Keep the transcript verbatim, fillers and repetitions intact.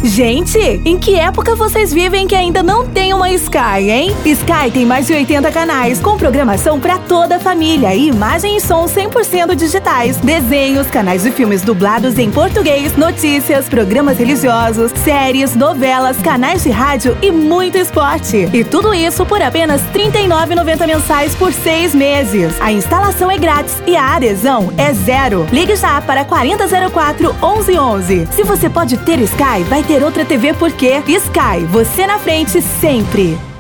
Gente, em que época vocês vivem que ainda não tem uma Sky, hein? Sky tem mais de oitenta canais, com programação pra toda a família e imagem e som cem por cento digitais, desenhos, canais de filmes dublados em português, notícias, programas religiosos, séries, novelas, canais de rádio e muito esporte. E tudo isso por apenas trinta e nove reais e noventa centavos mensais por seis meses. A instalação é grátis e a adesão é zero. Ligue já para quarenta zero quatro, onze onze. Se você pode ter Sky, vai ter outra T V porque Sky, você na frente sempre.